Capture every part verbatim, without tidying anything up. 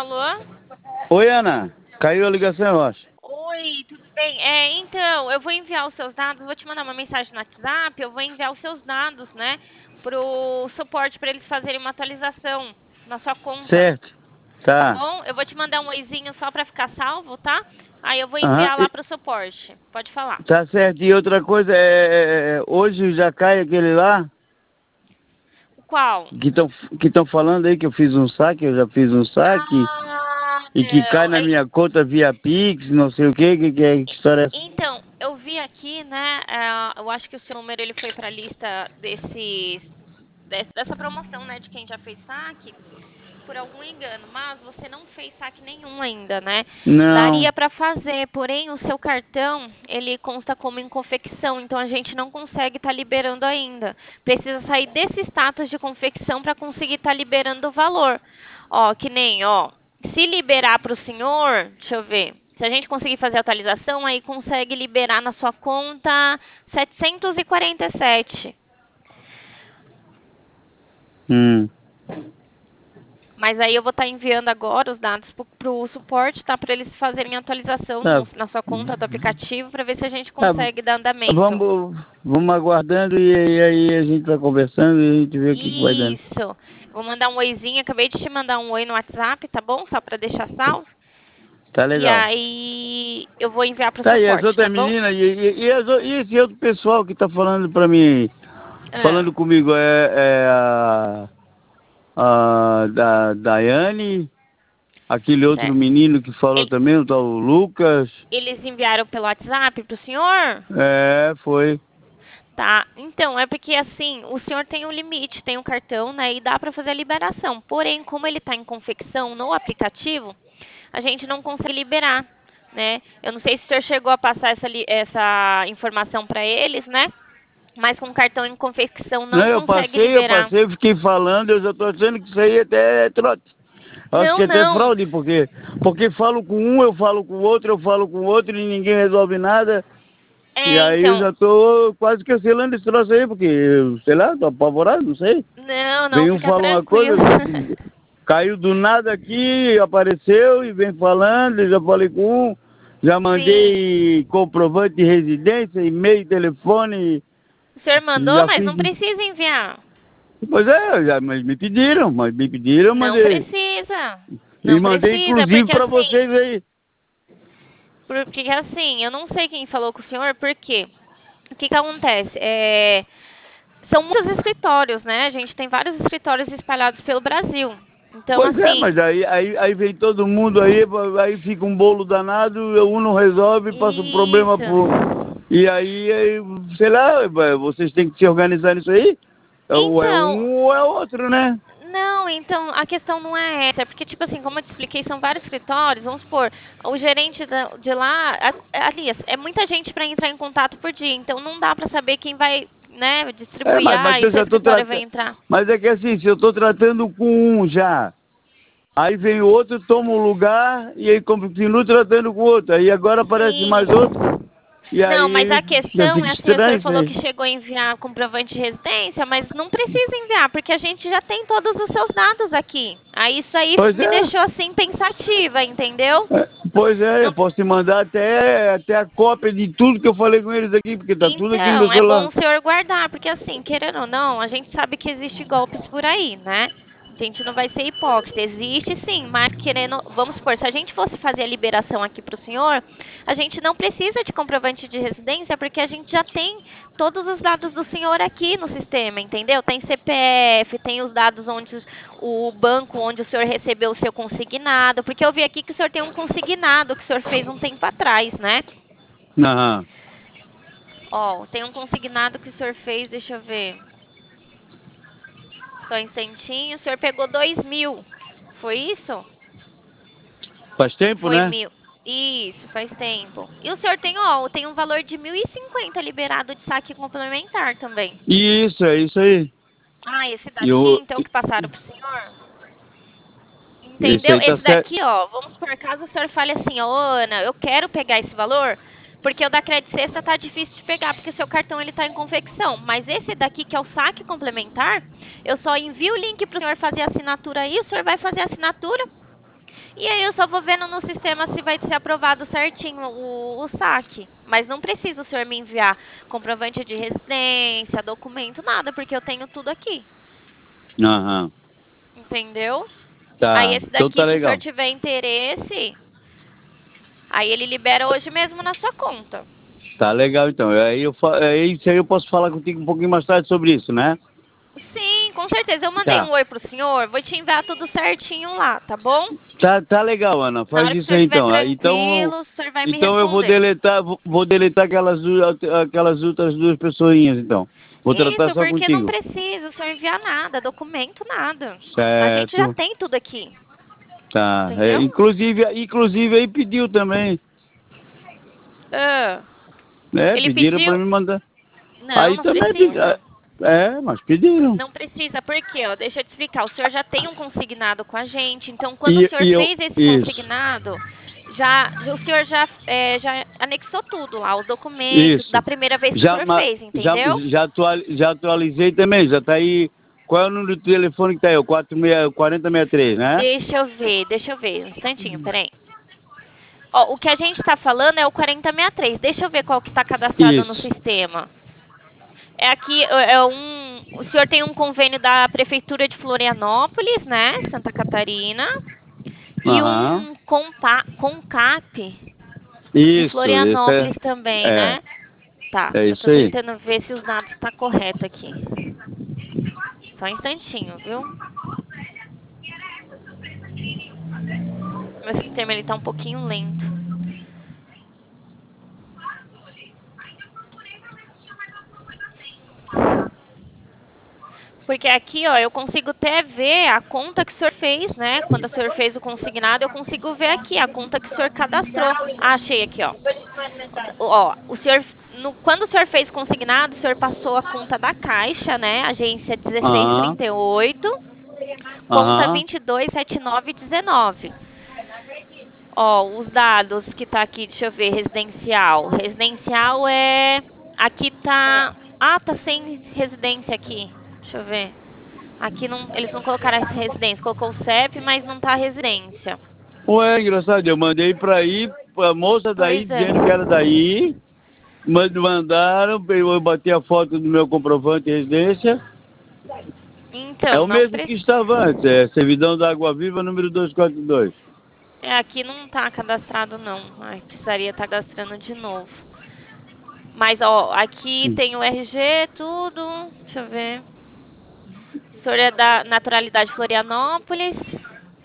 Alô? Oi, Ana. Caiu a ligação, eu acho. Oi, tudo bem? É, então, eu vou enviar os seus dados, vou te mandar uma mensagem no WhatsApp, eu vou enviar os seus dados, né, pro suporte para eles fazerem uma atualização na sua conta, Certo. tá Tá. bom? Eu vou te mandar um oizinho só para ficar salvo, tá? Aí eu vou Aham. enviar lá e- pro suporte. Pode falar. Tá certo. E outra coisa, é, é, hoje já cai aquele lá O qual? que estão que estão falando aí que eu fiz um saque, eu já fiz um saque, Ah, e que cai não. na É, minha conta via Pix, não sei o quê, que, que, é, que história é essa? então, eu vi aqui, né? É, eu acho que o seu número ele foi para a lista desses desse- dessa promoção, né, de quem já fez saque. Por algum engano, mas você não fez saque nenhum ainda, né? Não. Daria para fazer, porém o seu cartão, ele consta como em confecção, então a gente não consegue estar liberando ainda. Precisa sair desse status de confecção para conseguir estar liberando o valor. Ó, que nem, ó, se liberar para o senhor, deixa eu ver. Se a gente conseguir fazer a atualização, aí consegue liberar na sua conta setecentos e quarenta e sete. Hum. Mas aí eu vou estar enviando agora os dados para o suporte, tá? Para eles fazerem a atualização Tá. no- na sua conta do aplicativo, para ver se a gente Tá. consegue dar andamento. Vamos, vamos aguardando e, e aí a gente vai conversando e a gente vê o que, que vai dando. Isso. Vou mandar um oizinho. Acabei de te mandar um oi no WhatsApp, tá bom? Só para deixar salvo. Tá E legal. aí eu vou enviar para o Tá, e as suporte, tá outras bom? meninas, e, e, e, as o- e esse outro pessoal que tá falando pra mim, Ah, falando comigo, é, é a, a da Daiane, aquele outro certo. menino que falou Ele- também, o tal Lucas. Eles enviaram pelo WhatsApp para o senhor? É, foi. Tá, então, é porque assim, o senhor tem um limite, tem um cartão, né, e dá para fazer a liberação. Porém, como ele está em confecção no aplicativo, a gente não consegue liberar, né? Eu não sei se o senhor chegou a passar essa, li- essa informação para eles, né? Mas com cartão em confecção Não, não eu consegue passei, eu liberar. passei, eu fiquei falando, eu já tô achando que isso aí até é trote. Eu acho Não, que é até não. fraude, porque, porque falo com um, eu falo com o outro, eu falo com o outro e ninguém resolve nada. E É, aí eu então, já tô quase cancelando esse troço aí, porque, eu, sei lá, tô apavorado, não sei. não, não, Vem um fica fala uma tranquilo. coisa, caiu do nada aqui, apareceu e vem falando, eu já falei com um, já Sim. mandei comprovante de residência, e-mail, telefone, O senhor mandou, já mas não fiz. precisa enviar. Pois é, já, mas me pediram, mas me pediram, eu Não mandei. precisa. E Não mandei precisa, inclusive porque para assim, vocês aí. porque assim, eu não sei quem falou com o senhor, por quê? O que que acontece? É, são muitos escritórios, né? A gente tem vários escritórios espalhados pelo Brasil. Então, Pois é, assim, mas aí, aí, aí vem todo mundo aí, aí fica um bolo danado, um não resolve, passa o problema isso. pro. E aí, aí, sei lá, vocês têm que se organizar nisso aí. Ou é Então, um ou é outro, né? não, então a questão não é essa, é porque, tipo assim, como eu te expliquei, são vários escritórios, vamos supor, o gerente da- de lá, a- aliás, é muita gente para entrar em contato por dia, então não dá para saber quem vai, né, É, distribuir, mas, ah, mas eu esse já estou escritório vai tratando. entrar. Mas é que assim, se eu estou tratando com um já, aí vem outro, toma o lugar, e aí continuo tratando com outro. Aí agora aparece Sim. mais outro, e Não, mas aí a já questão fica é assim, o estranho senhor isso falou aí. que chegou a enviar comprovante de residência, mas não precisa enviar, porque a gente já tem todos os seus dados aqui. Aí isso aí Pois me é. deixou assim pensativa, entendeu? É, pois é, eu Não- posso te mandar até, até a cópia de tudo que eu falei com eles aqui, porque tá tudo aqui no meu então, é bom celular. o senhor guardar, porque assim, querendo ou não, a gente sabe que existe golpes por aí, né? A gente não vai ser hipócrita, existe sim, mas querendo, vamos supor, se a gente fosse fazer a liberação aqui para o senhor, a gente não precisa de comprovante de residência, porque a gente já tem todos os dados do senhor aqui no sistema, entendeu? Tem C P F, tem os dados onde os- o banco onde o senhor recebeu o seu consignado, porque eu vi aqui que o senhor tem um consignado que o senhor fez um tempo atrás, né? Aham. Ó, tem um consignado que o senhor fez, deixa eu ver. Só um instantinho. O senhor pegou dois mil. Foi isso? Faz tempo, Foi né? mil. Isso, faz tempo. E o senhor tem, ó, tem um valor de mil e cinquenta liberado de saque complementar também. Isso, é isso aí. Ah, esse E daqui, eu, então, que passaram pro senhor? isso Entendeu? aí tá Esse certo. daqui, ó, vamos por caso o senhor fale assim, ó, Ana, eu quero pegar esse valor, porque o da Credit Sexta tá difícil de pegar, porque o seu cartão ele tá em confecção. Mas esse daqui, que é o saque complementar, eu só envio o link pro senhor fazer a assinatura aí, o senhor vai fazer a assinatura E aí eu só vou vendo no sistema se vai ser aprovado certinho o, o saque. Mas não precisa o senhor me enviar comprovante de residência, documento, nada, porque eu tenho tudo aqui. Aham. Entendeu? Aí Tá. esse Então tá daqui, se o senhor legal. tiver interesse, aí ele libera hoje mesmo na sua conta. Tá legal, então. Aí eu fa... aí, isso aí eu posso falar contigo um pouquinho mais tarde sobre isso, né? Sim, com certeza. Eu mandei Tá. um oi pro senhor, vou te enviar tudo certinho lá, tá bom? Tá, tá legal, Ana. Na Faz hora que o isso senhor aí estiver então. Ah, Então, tranquilo, o senhor vai me então eu vou responder. deletar, vou vou deletar aquelas, du- aquelas outras duas pessoinhas, então. Vou tratar Isso, só porque não contigo. precisa o senhor enviar nada, documento, nada. A gente já Certo. tem tudo aqui, Tá. É, entendeu? inclusive, inclusive aí pediu também, Ah, né? ele Pediram para pediu. me mandar. Não, Aí não também pedi- precisa. é, é, mas pediram. Não precisa, porque, ó, deixa eu te explicar. O senhor já tem um consignado com a gente, então quando o E, senhor e eu, fez esse isso, consignado, já o senhor já, é, já anexou tudo lá, os documentos, da isso. primeira vez que o Já, senhor ma- fez, já, entendeu? já, atual, já atualizei também, já tá aí. Qual é o número do telefone que tá aí? O quatro seis, quarenta e sessenta e três, né? Deixa eu ver, deixa eu ver, um instantinho, peraí. Ó, o que a gente tá falando é o quarenta e sessenta e três. Deixa eu ver qual que tá cadastrado no Isso. sistema. É aqui, é é um. O senhor tem um convênio da Prefeitura de Florianópolis, né? Santa Catarina. E Aham. um compa, CONCAP em Isso, isso é, Florianópolis também, é, né? Tá, é eu tô isso aí. tentando ver se os dados estão tá correto aqui. Só um instantinho, viu? Meu sistema ele tá um pouquinho lento. Porque aqui, ó, eu consigo até ver a conta que o senhor fez, né? Quando o senhor fez o consignado, eu consigo ver aqui a conta que o senhor cadastrou. Ah, achei aqui, ó. Ó, o senhor, no, quando o senhor fez consignado, o senhor passou a conta da Caixa, né? Agência Aham, dezesseis trinta e oito, conta aham, vinte e dois setenta e nove dezenove. Ó, os dados que tá aqui, deixa eu ver, residencial. Residencial é. Aqui tá. Ah, tá sem residência aqui. Deixa eu ver. Aqui não, eles não colocaram essa residência, colocou o C E P, mas não tá a residência. Ué, engraçado, eu mandei pra ir, a moça daí Pois é. dizendo que era daí, mand- mandaram, eu bati a foto do meu comprovante de residência, é Então, o não mesmo que precisa. estava antes, é servidão da Água Viva, número duzentos e quarenta e dois. É, aqui não tá cadastrado, não. Ai, precisaria estar cadastrando de novo. Mas, ó, aqui tem o R G, tudo. Deixa eu ver. O senhor é da naturalidade Florianópolis.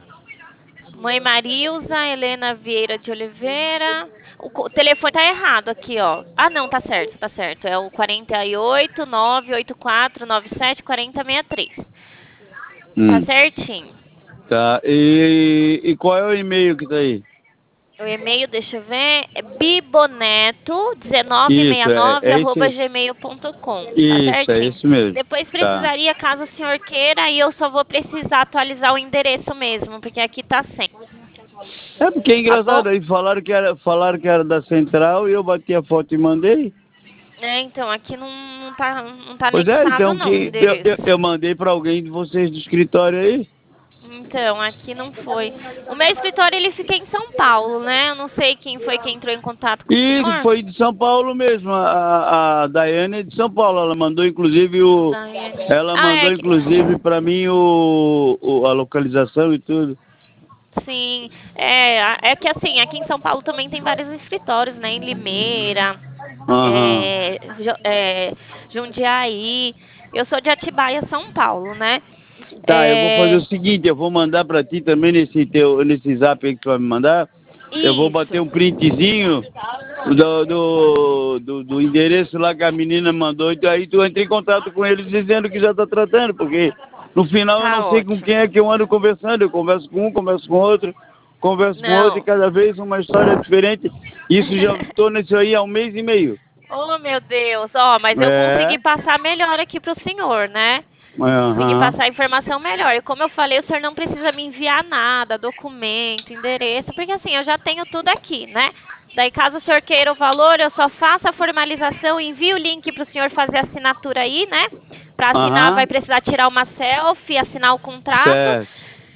Mãe Marilza, Helena Vieira de Oliveira. O, co- o telefone tá errado aqui, ó. Ah, não, tá certo, tá certo. É o quarenta e oito, nove oito quatro, nove sete, quarenta, sessenta e três. Tá Hum, certinho. tá, e, e qual é o e-mail que tá aí? O e-mail, deixa eu ver, é biboneto um nove seis Isso, é, nove é arroba esse, gmail ponto com. Tá isso, é certinho? esse mesmo, Depois tá. precisaria, caso o senhor queira, aí eu só vou precisar atualizar o endereço mesmo, porque aqui tá sem. É porque é Tá bom? engraçado, aí falaram que era, falaram que era da central e eu bati a foto e mandei. É, então, aqui não, não tá, não tá Pois é, anexado então não o que eu, eu, endereço. eu mandei para alguém de vocês do escritório aí. Então, aqui não foi. O meu escritório, ele fica em São Paulo, né? Eu não sei quem foi que entrou em contato com o E senhor. foi de São Paulo mesmo, a, a Daiane é de São Paulo, ela mandou inclusive o. Daiane. Ela Ah, é mandou que... inclusive para mim o, o- a localização e tudo. Sim, é, a- é que assim, aqui em São Paulo também tem vários escritórios, né? Em Limeira, Aham. é, Jo- é, Jundiaí. Eu sou de Atibaia, São Paulo, né? Tá, eu vou fazer o É, seguinte, eu vou mandar para ti também nesse teu, nesse zap aí que tu vai me mandar. Eu vou bater isso. um printzinho do, do, do, do endereço lá que a menina mandou, e aí tu entra em contato com eles dizendo que já está tratando, porque no final eu não Tá sei com quem ótimo. é que eu ando conversando, eu converso com um, converso com outro, converso com outro, e Não. cada vez uma história diferente. Isso já estou nisso aí há um mês e meio. Oh, meu Deus. Ó, mas eu consegui É, passar melhor aqui pro senhor, né? Consegui aham, passar a informação melhor. E como eu falei, o senhor não precisa me enviar nada, documento, endereço, porque assim, eu já tenho tudo aqui, né? Daí, caso o senhor queira o valor, eu só faço a formalização, envio o link para o senhor fazer a assinatura aí, né? Para assinar, vai aham, precisar tirar uma selfie, assinar o contrato. certo.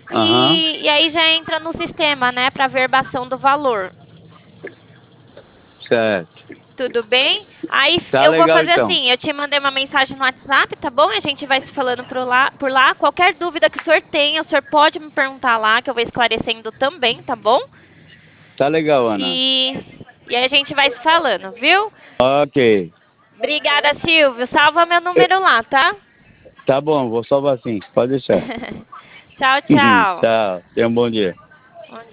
Aham. E, e aí já entra no sistema, né, para verbação do valor. Certo. Tudo bem? Aí f- Tá eu vou legal fazer então. assim, eu te mandei uma mensagem no WhatsApp, tá bom? A gente vai se falando por lá, por lá. Qualquer dúvida que o senhor tenha, o senhor pode me perguntar lá, que eu vou esclarecendo também, tá bom? Tá legal, Ana. E, e aí a gente vai se falando, viu? Ok. Obrigada, Silvio. Salva meu número lá, tá? Tá bom, vou salvar sim. Pode deixar. Tchau, tchau. Tchau. Tenha um bom dia.